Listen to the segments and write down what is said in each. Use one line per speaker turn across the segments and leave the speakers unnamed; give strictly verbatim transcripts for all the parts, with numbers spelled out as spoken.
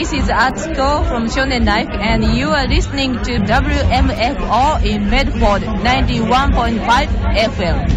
This is Atsuko from Shonen Life, and you are listening to W M F O in Medford, ninety-one point five F M.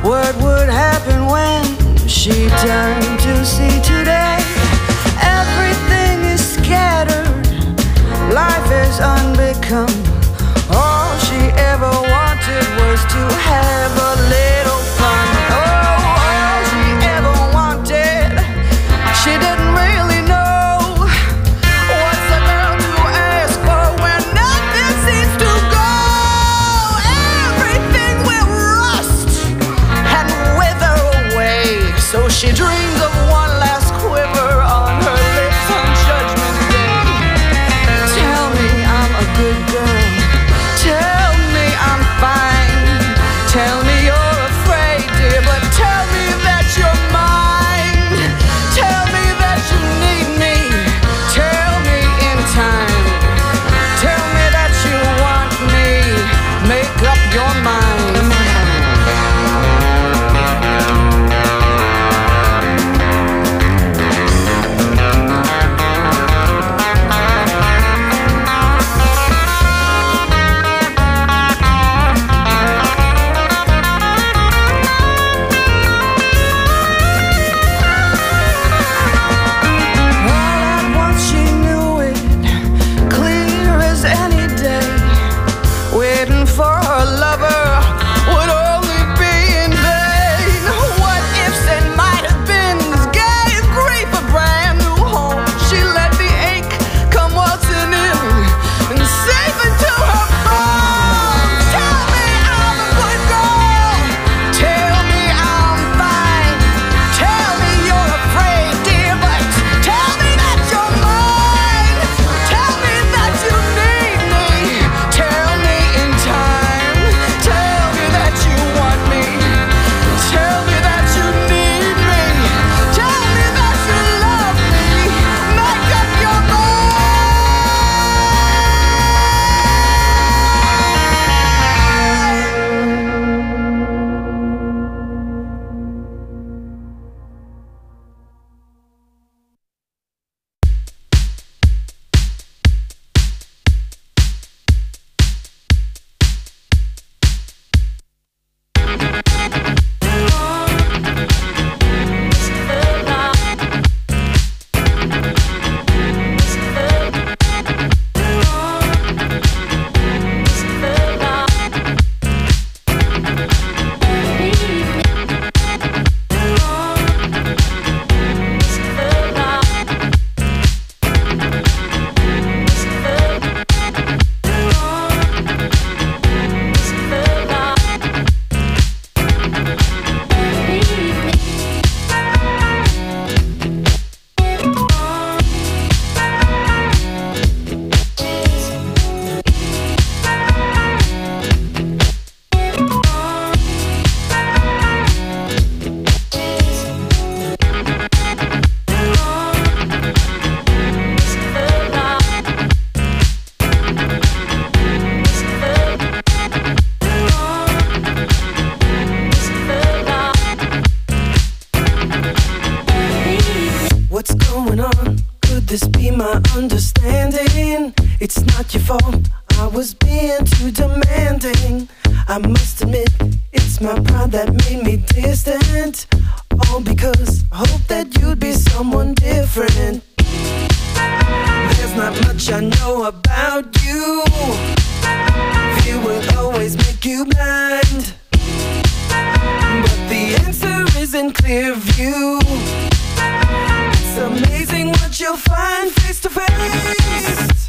what would happen when she turned to see today. Everything is scattered, life is unbecome. All she ever wanted was to have a little fun. Oh, all she ever wanted, she didn't really know. What's a girl to ask for when nothing seems to go? Everything will rust and wither away. So she dreams of one last quiver on her lips on Judgment Day. Tell me I'm a good girl. Tell me I'm fine. Tell me you're afraid, dear, but tell me that you're mine. Tell me that you need me. Tell me in time. Tell me that you want me. Make up your mind.
understanding. It's not your fault, I was being too demanding. I must admit, it's my pride that made me distant. All because I hope that you'd be someone different. There's not much I know about you. Fear will always make you blind, but the answer is in clear view. It's amazing what you'll find face to face.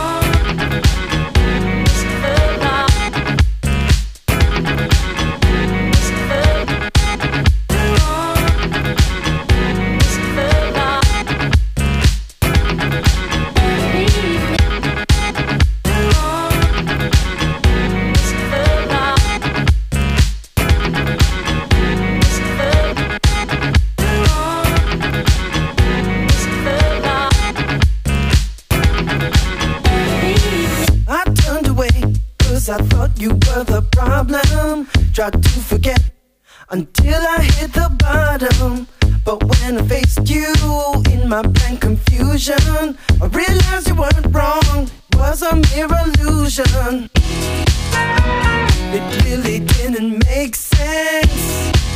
I thought you were the problem. Tried to forget until I hit the bottom. But when I faced you in my blank confusion, I realized you weren't wrong, it was a mere illusion. It really didn't make sense.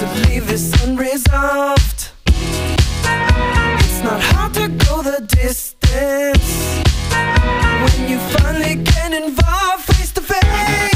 to leave this unresolved. It's not hard to go the distance when you finally get involved face to face.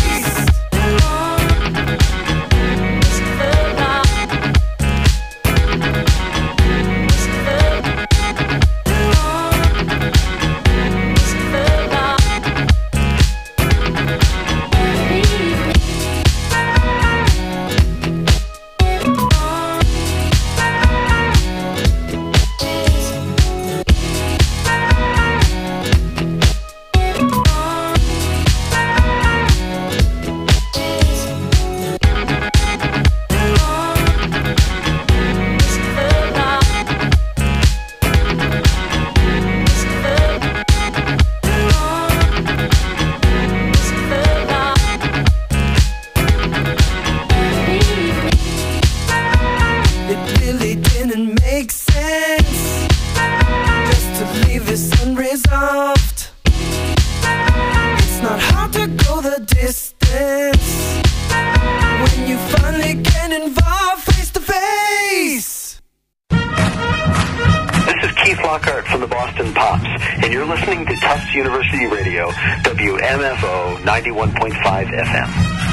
University Radio, W M F O ninety-one point five F M.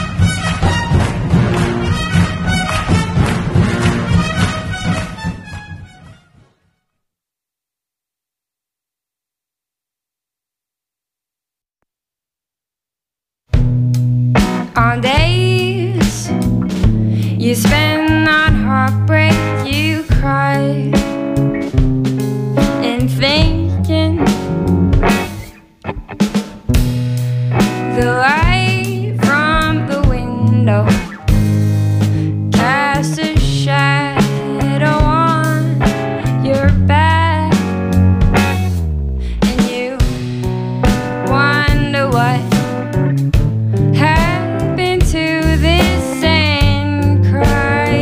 On days you spend on heartbreak, you cry and thinking the light from the window casts a shadow on your back, and you wonder what happened to this and cry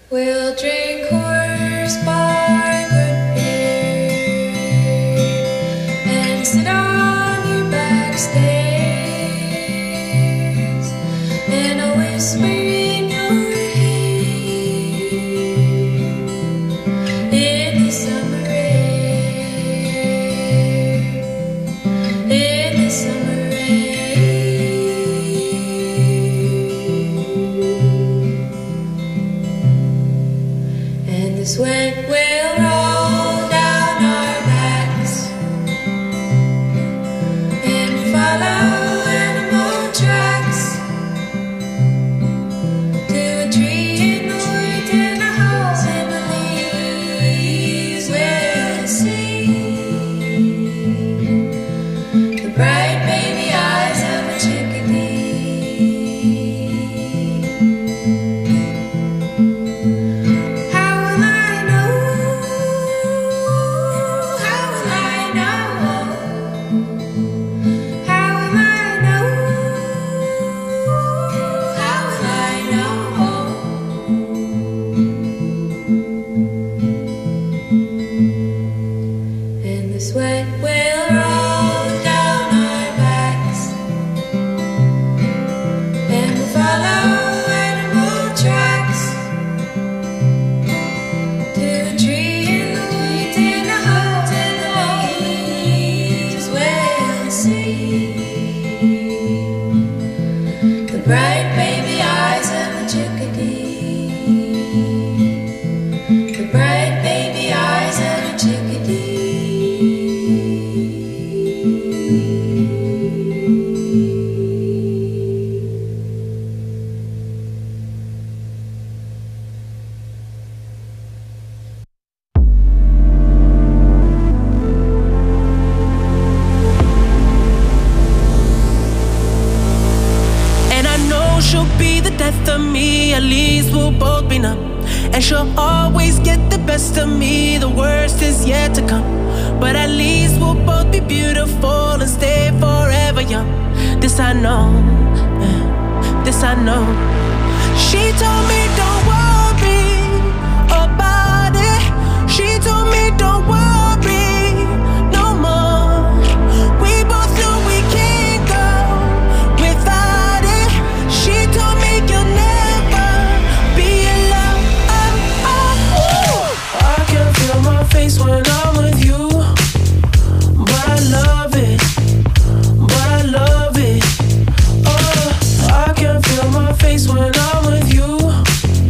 We'll drink horse by good beer and sit on your back stairs, and I'll whisper in your ear in the summer air, in the summer air. And the sweat will roll down our backs and follow animal tracks to a tree in the woods and a house in the leaves. We'll see the bright baby eyes of a chickadee. How will I know? How will I know? How will I know? How will I know? And the sweat will roll down our backs, and we'll follow animal tracks to a tree in the woods and a house in the leaves. We'll see the bright baby eyes of a chickadee, the bright baby eyes of a chickadee.
And I know she'll be the death of me, at least we'll both be numb. And she'll always get the best of me, the worst is yet to come. But at least we'll both be beautiful and stay forever young. This I know, yeah, this I know. She told me don't worry about it. She told me don't worry no more. We both knew we can't go without it. She told me you'll never be alone. Oh, oh, oh. I can feel my face when I'm with you, but I love it, but I love it. Oh, I can feel my face when I'm with you,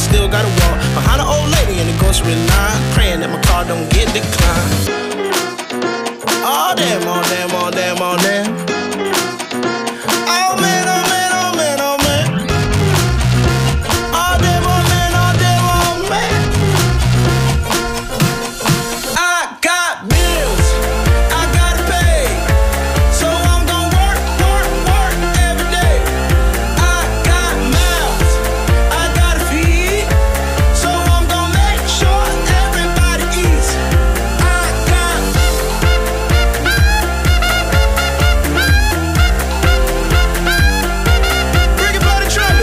still gotta walk behind an old lady in the grocery line, praying that my car don't get declined. Oh damn, oh damn, oh damn, oh damn. Oh man, oh man, oh man, oh man. Oh damn, oh man, oh damn, oh man. I got bills, I gotta pay, so I'm gonna work, work, work every day. I got mouths, I gotta feed, so I'm gonna make sure everybody eats. I got bring it by the trumpet.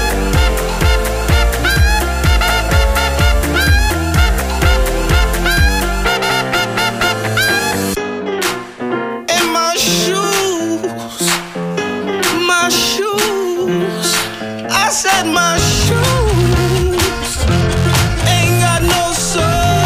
In my shoes, my shoes, I said my shoes ain't got no soul.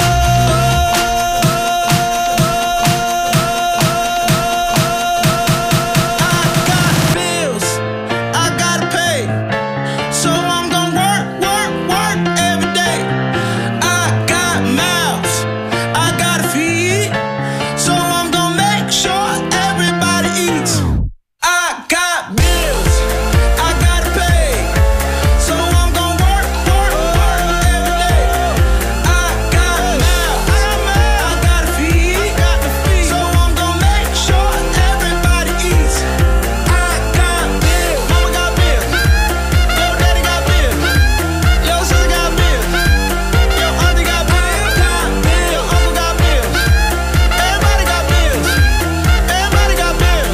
I got bills, I gotta pay, so I'm gonna work, work, work every day. I got mouths, I gotta feed, so I'm gonna make sure everybody eats. I got bills, I gotta pay, so I'm gonna work, work, work every day. I got mouths, I gotta feed, so I'm gonna make sure everybody eats. I got bills, mama got bills, yo daddy got bills, yo sister got bills, yo auntie got bills, got bills, uncle got bills, everybody got bills, everybody got bills.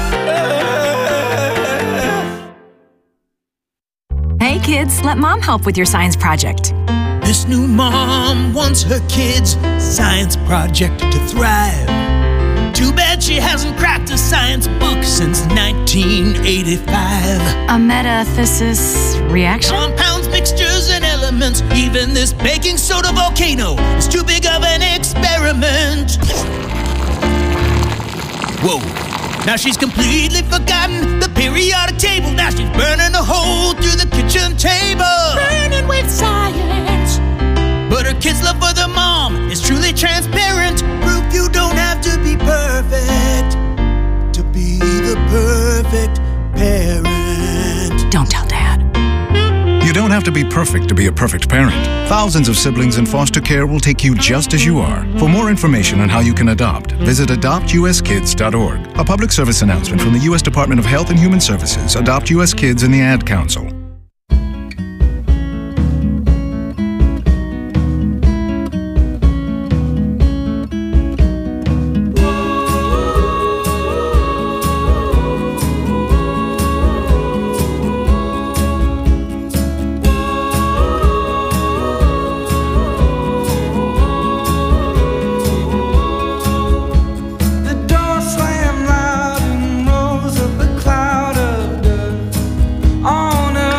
Hey kids, let mom help with your science project.
This new mom wants her kids' science project to thrive. Too bad she hasn't cracked a science book since nineteen eighty-five.
A metathesis reaction?
Compounds, mixtures, and elements. Even this baking soda volcano is too big of an experiment. Whoa. Now she's completely forgotten the periodic table. Now she's burning a hole through the kitchen table. Burning with science. But her kids' love for their mom is truly transparent. Proof you don't have to be perfect to be the perfect parent.
Don't tell Dad.
You don't have to be perfect to be a perfect parent. Thousands of siblings in foster care will take you just as you are. For more information on how you can adopt, visit adopt u s kids dot org. A public service announcement from the U S Department of Health and Human Services, Adopt U S Kids, and the Ad Council.
The door slammed loud and rose up a cloud of dust on a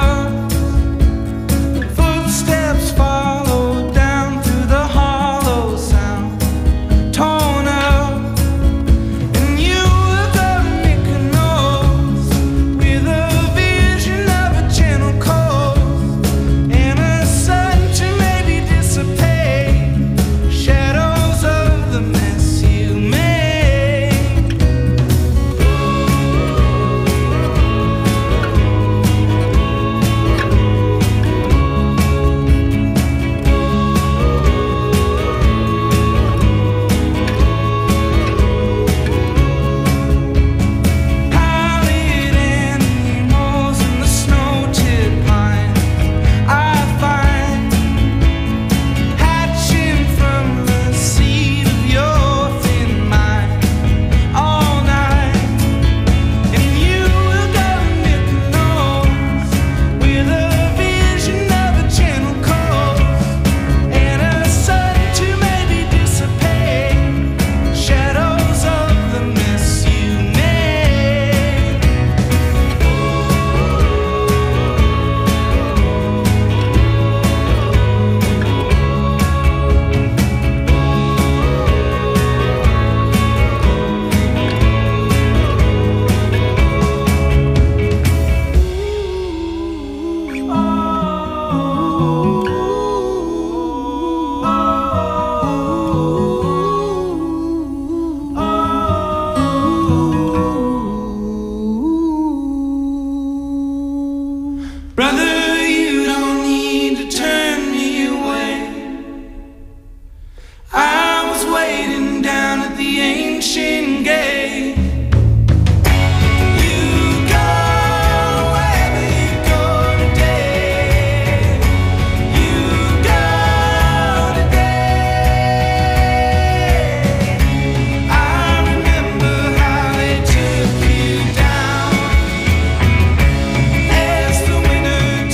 Brother, you don't need to turn me away. I was waiting down at the ancient gate. You go wherever you go today. You go today. I remember how they took you down as the winter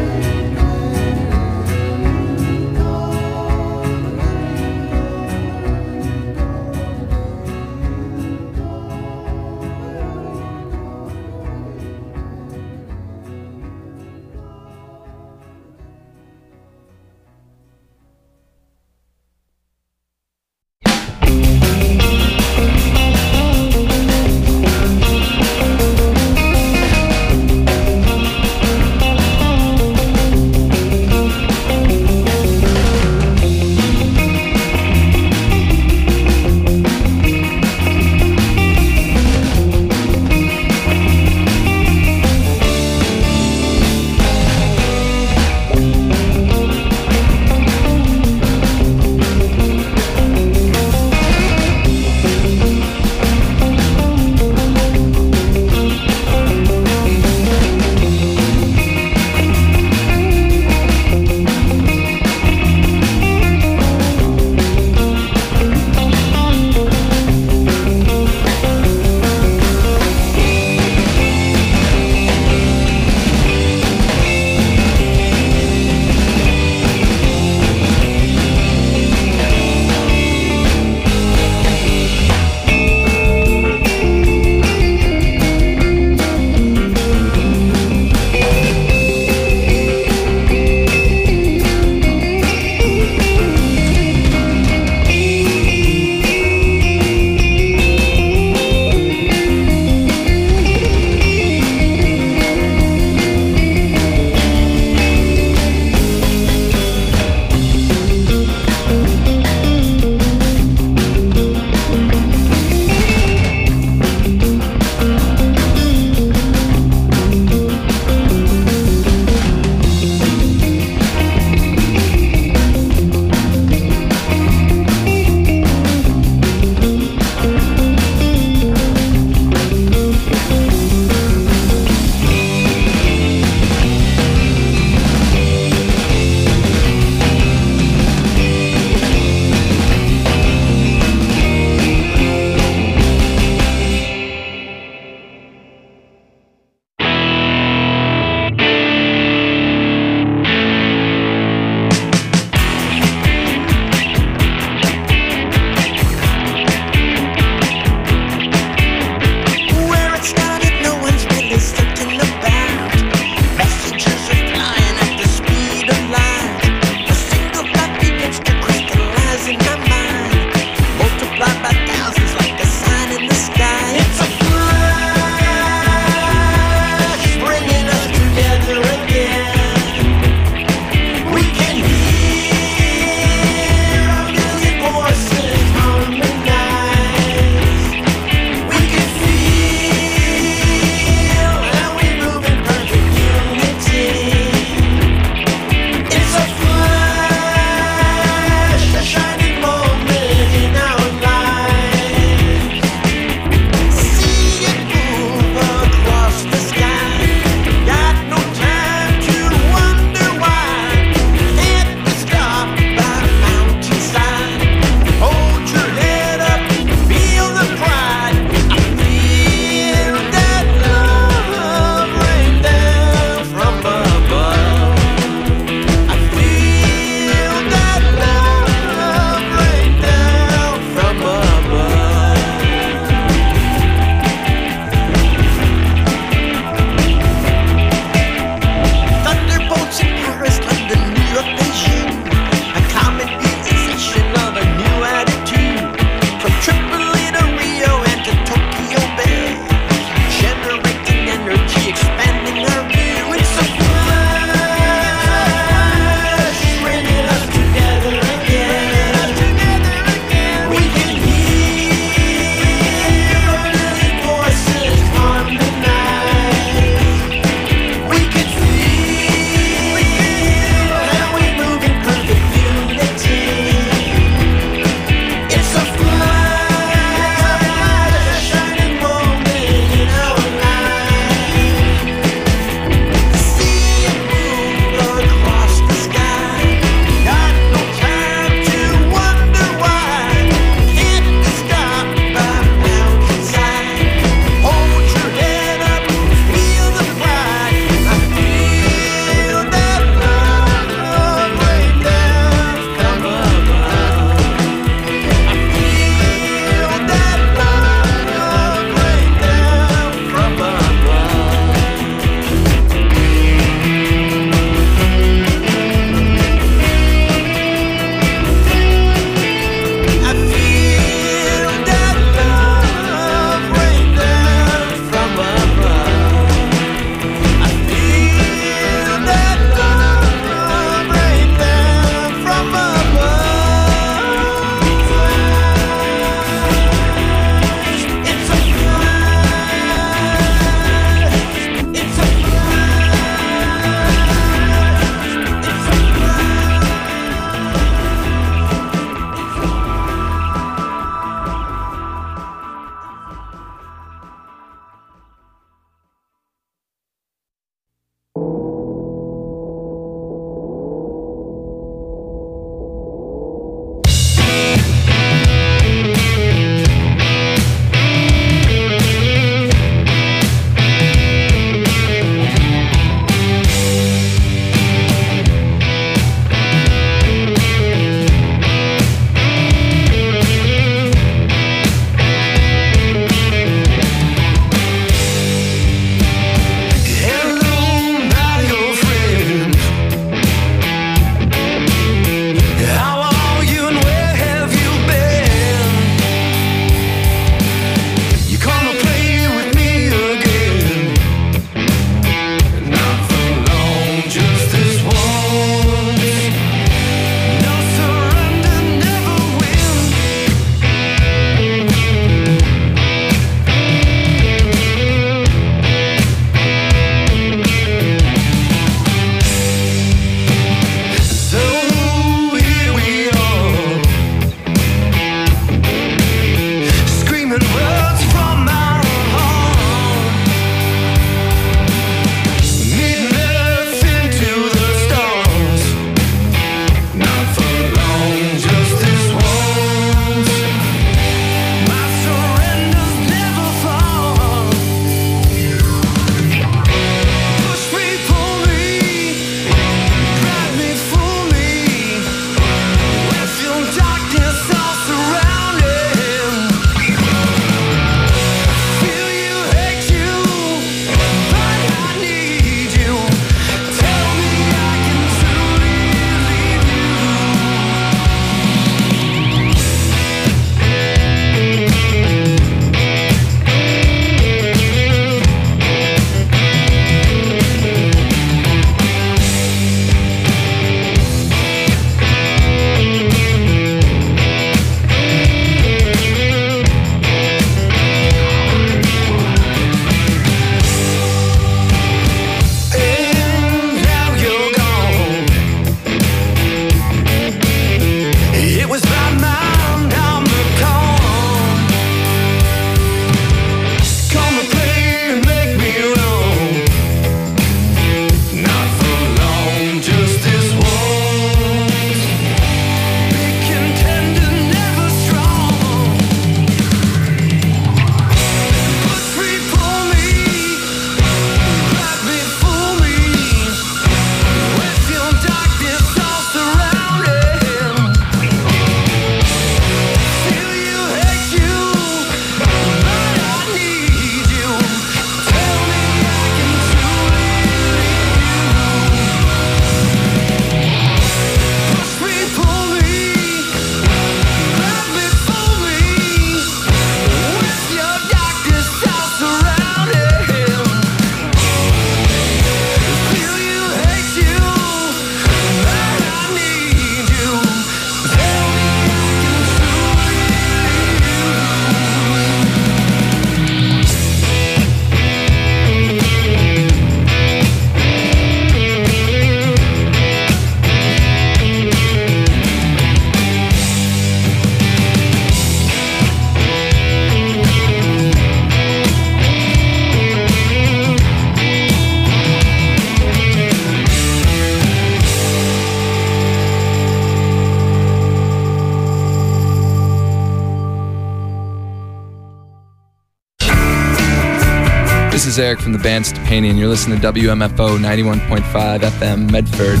is Eric from the band Stepanian. You're listening to W M F O ninety-one point five F M Medford.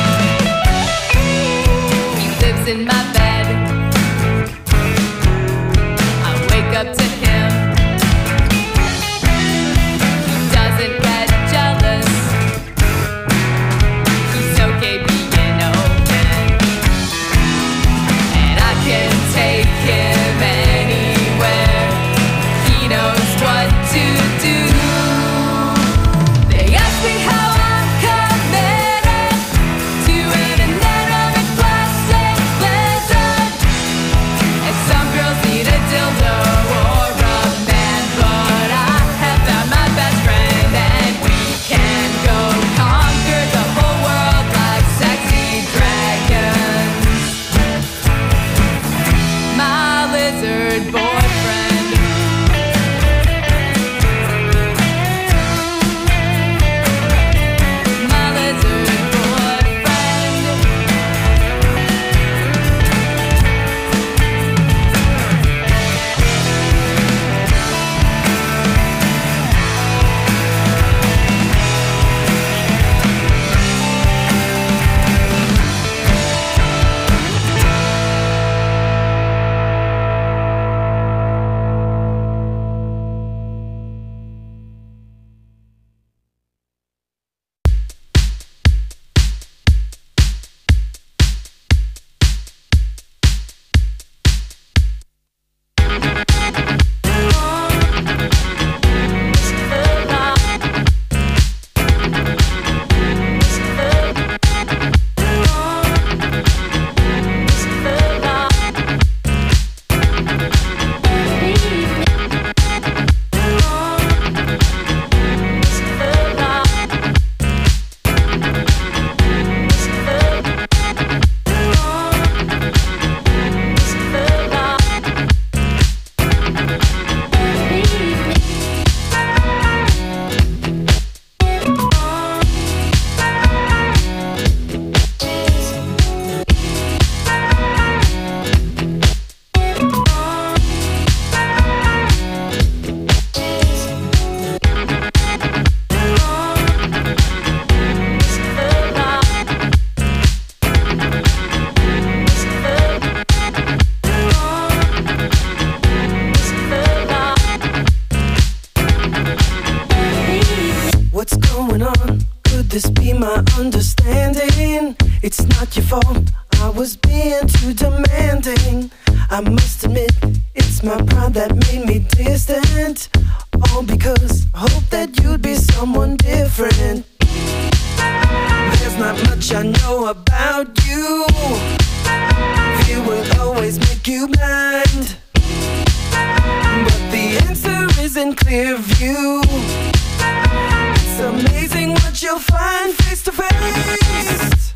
in my bed.
going on? Could this be my understanding? It's not your fault, I was being too demanding. I must admit, it's my pride that made me distant. All because I hope that you'd be someone different. There's not much I know about you. Fear will always make you blind, but the answer is in clear view. It's amazing what you'll find face to face.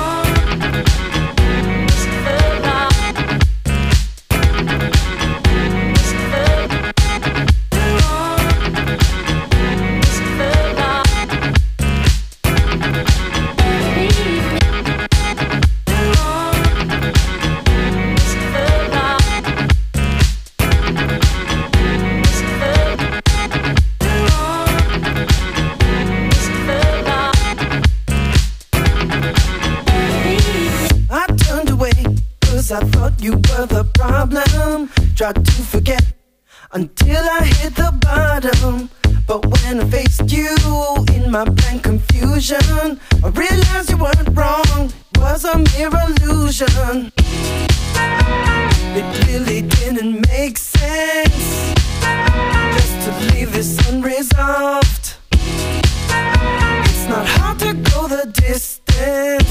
I thought you were the problem. Tried to forget until I hit the bottom. But when I faced you in my blank confusion, I realized you weren't wrong, it was a mere illusion. It really didn't make sense just to leave this unresolved. It's not hard to go the distance.